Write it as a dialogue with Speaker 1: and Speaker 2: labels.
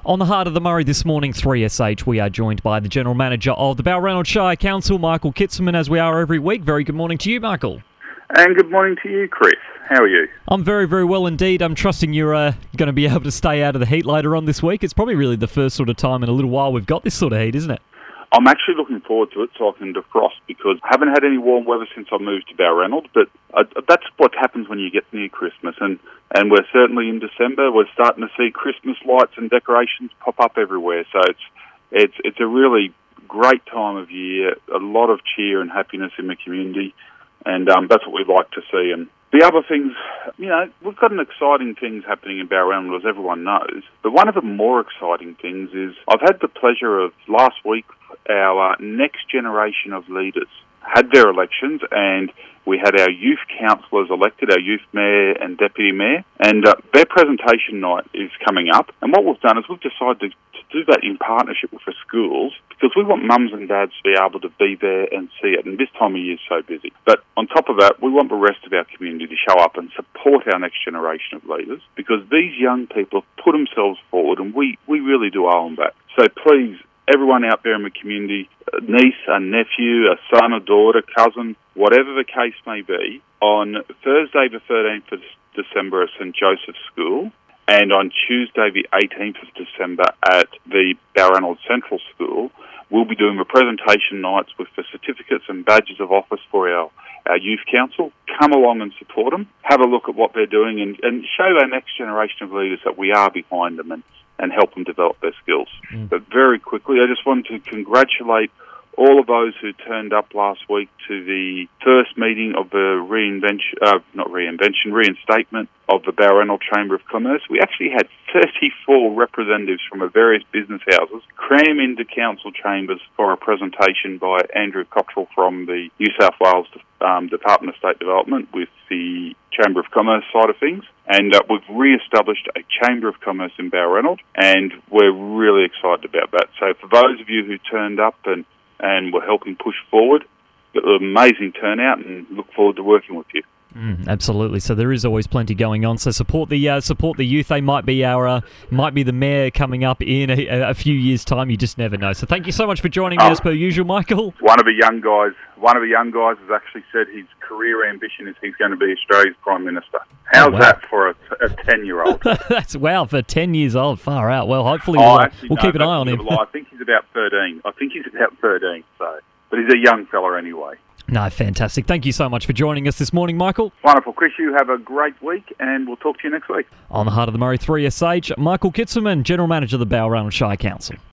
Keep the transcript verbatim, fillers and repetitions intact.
Speaker 1: On the Heart of the Murray this morning, three S H, we are joined by the General Manager of the Balranald Shire Council, Michael Kitzelman, as we are every week. Very good morning to you, Michael.
Speaker 2: And good morning to you, Chris. How are you?
Speaker 1: I'm very, very well indeed. I'm trusting you're uh, going to be able to stay out of the heat later on this week. It's probably really the first sort of time in a little while we've got this sort of heat, isn't it?
Speaker 2: I'm actually looking forward to it so I can defrost, because I haven't had any warm weather since I moved to Balranald, but uh, that's what happens when you get near Christmas, and, and we're certainly in December. We're starting to see Christmas lights and decorations pop up everywhere, so it's it's it's a really great time of year, a lot of cheer and happiness in the community, and um, that's what we'd like to see. And the other things, you know, we've got an exciting things happening in Balranald, as everyone knows, but one of the more exciting things is I've had the pleasure of last week, our uh, next generation of leaders had their elections, and we had our youth councillors elected, our youth mayor and deputy mayor, and uh, their presentation night is coming up. And what we've done is we've decided to, to do that in partnership with the schools, because we want mums and dads to be able to be there and see it, and this time of year is so busy. But on top of that, we want the rest of our community to show up and support our next generation of leaders, because these young people have put themselves forward, and we, we really do owe them that. So please, everyone out there in the community, a niece, a nephew, a son, a daughter, cousin, whatever the case may be, on Thursday the thirteenth of December at St Joseph's School, and on Tuesday the eighteenth of December at the Balranald Central School, we'll be doing the presentation nights with the certificates and badges of office for our, our youth council. Come along and support them, have a look at what they're doing, and, and show our next generation of leaders that we are behind them, and and help them develop their skills. Mm. But very quickly, I just wanted to congratulate all of those who turned up last week to the first meeting of the reinvention, uh, not reinvention, reinstatement of the Balranald Chamber of Commerce. We actually had thirty-four representatives from the various business houses cram into council chambers for a presentation by Andrew Cottrell from the New South Wales um, Department of State Development with the Chamber of Commerce side of things. And uh, we've re-established a Chamber of Commerce in Balranald, and we're really excited about that. So for those of you who turned up and, and were helping push forward, it was an amazing turnout, and look forward to working with you.
Speaker 1: Mm, absolutely. So there is always plenty going on. So support the uh, support the youth. They might be our uh, might be the mayor coming up in a, a few years' time. You just never know. So thank you so much for joining me,
Speaker 2: oh,
Speaker 1: as per usual, Michael.
Speaker 2: One of the young guys, one of the young guys has actually said his career ambition is he's going to be Australia's Prime Minister. How's oh, wow. that for a, a ten-year-old?
Speaker 1: That's wow for ten years old. Far out. Well, hopefully
Speaker 2: oh,
Speaker 1: we'll,
Speaker 2: actually,
Speaker 1: we'll
Speaker 2: no,
Speaker 1: keep an eye on him.
Speaker 2: I think he's about thirteen. I think he's about thirteen. So, but he's a young fella anyway.
Speaker 1: No, fantastic. Thank you so much for joining us this morning, Michael.
Speaker 2: Wonderful. Chris, you have a great week, and we'll talk to you next week.
Speaker 1: On the Heart of the Murray, three S H, Michael Kitzelman, General Manager of the Balranald Shire Council.